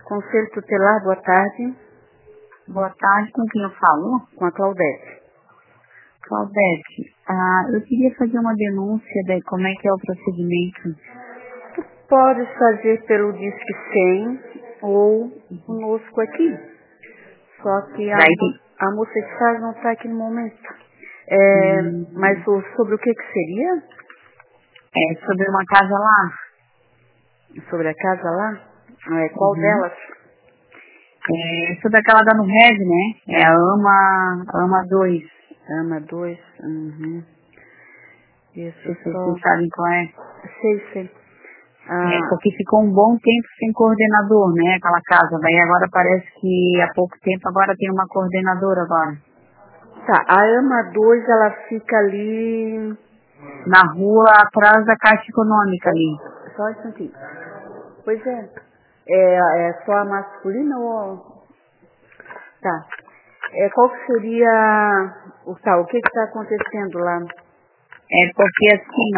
Conselho Tutelar, boa tarde. Boa tarde, com quem eu falo? Com a Claudete. Claudete, eu queria fazer uma denúncia de como é que é o procedimento. Tu podes fazer pelo Disque 100 ou conosco aqui. Só que a moça que faz não está aqui no momento. Mas sobre o que seria? É sobre uma casa lá. Sobre a casa lá? Qual delas? Sobre aquela da no Red, né? É a AMA 2. AMA 2? Isso, vocês sabem qual é? Sei. Porque ficou um bom tempo sem coordenador, né? Aquela casa. Daí agora parece que há pouco tempo agora tem uma coordenadora agora. Tá, a AMA 2 ela fica ali... Na rua atrás da Caixa Econômica ali. Só um instantinho. Pois é. É só a masculina ou... Tá. Qual que seria... o que está acontecendo lá? Porque assim,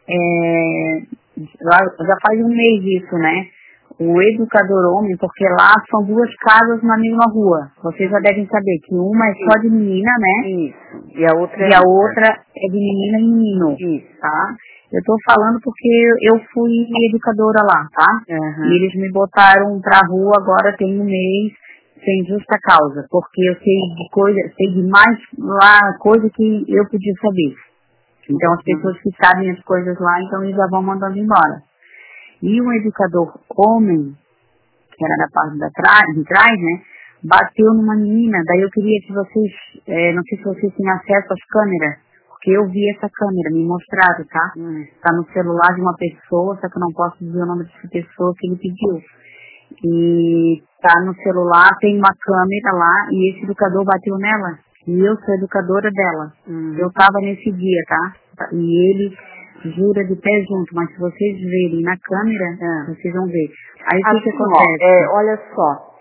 já faz um mês isso, né? O educador homem, porque lá são duas casas na mesma rua. Vocês já devem saber que uma é só de menina, né? Isso. E a outra é de menina e menino. Isso. Tá? Eu tô falando porque eu fui educadora lá, tá? Uhum. E eles me botaram pra rua agora tem um mês, sem justa causa. Porque eu sei de mais lá, coisa que eu podia saber. Então as pessoas que sabem as coisas lá, então eles já vão mandando embora. E um educador homem, que era da parte de trás, né, bateu numa menina. Daí eu queria que vocês, não sei se vocês têm acesso às câmeras, porque eu vi essa câmera, me mostraram, tá? Tá no celular de uma pessoa, só que eu não posso dizer o nome dessa pessoa que ele pediu. E tá no celular, tem uma câmera lá, e esse educador bateu nela. E eu sou educadora dela. Eu tava nesse dia, tá? E ele jura de pé junto, mas se vocês verem na câmera, vocês vão ver. Aí o que acontece? Olha só,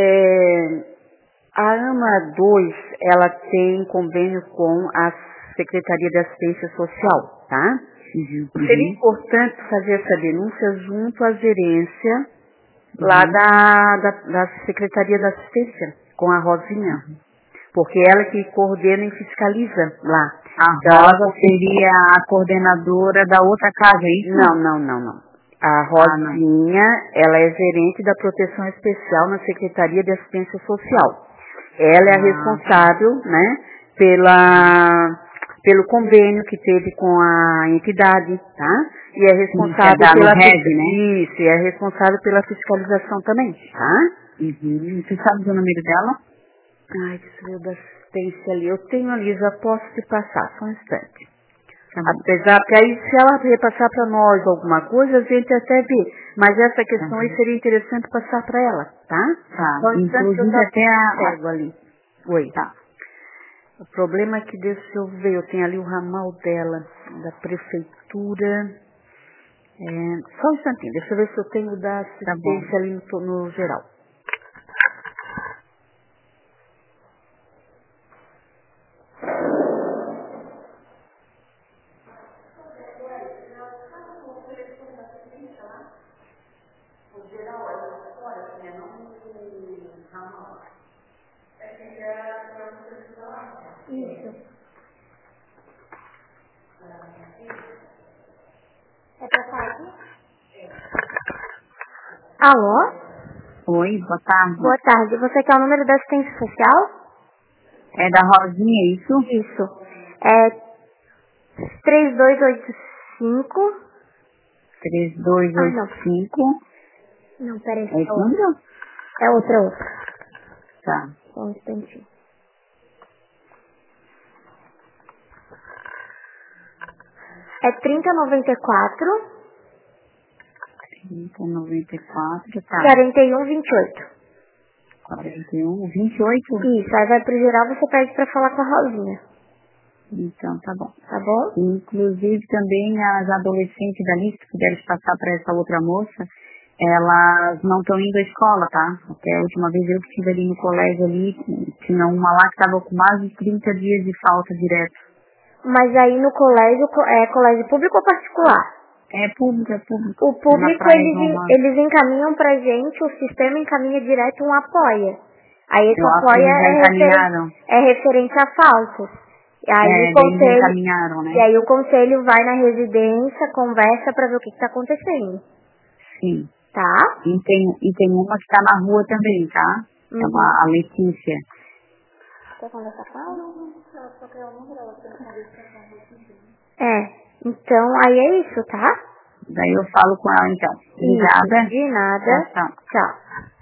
a AMA 2, ela tem convênio com a Secretaria de Assistência Social, tá? Seria importante fazer essa denúncia junto à gerência lá da Secretaria da Assistência, com a Rosinha. Porque ela que coordena e fiscaliza lá. A Rosa seria a coordenadora da outra casa, é isso? Não. A Rosinha, ela é gerente da Proteção Especial na Secretaria de Assistência Social. Ela é a responsável, né, pelo convênio que teve com a entidade, tá? E é responsável Isso, e é responsável pela fiscalização também, tá? Você sabe o número dela? Ai, deixa eu ver da assistência ali. Eu tenho ali, já posso te passar, só um instante. Apesar que aí, se ela repassar para nós alguma coisa, a gente até vê. Mas essa questão aí seria interessante passar para ela, tá? Tá, inclusive até pego ali. Oi. Tá. O problema é que, deixa eu ver, eu tenho ali o ramal dela, da prefeitura. Só um instantinho, deixa eu ver se eu tenho da assistência ali no geral. Isso. É pra falar aqui? Alô? Oi, boa tarde. Boa tarde. Você quer o número da assistência social? É da Rosinha, isso? Isso. É 3285. 3285. Não, peraí. É esse número? É outra. Tá. Só um instantinho. É 3094. 3094, tá. 4128. 4128? Isso, aí vai pro geral, você pede pra falar com a Rosinha. Então, tá bom. Tá bom? Inclusive também as adolescentes dali, se puderes passar para essa outra moça, elas não estão indo à escola, tá? Até a última vez eu que estive ali no colégio ali, tinha uma lá que estava com mais de 30 dias de falta direto. Mas aí no colégio, é colégio público ou particular? É público. O público, eles encaminham pra gente, o sistema encaminha direto um apoia. Aí esse apoia é referente a faltas. E aí, encaminharam, né? E aí o conselho vai na residência, conversa pra ver o que está acontecendo. Sim. Tá? E tem uma que tá na rua também, tá? É a Letícia. Quer conversar com ela? Então aí é isso, tá? Daí eu falo com ela então. Obrigada. De nada. Tchau. Tchau.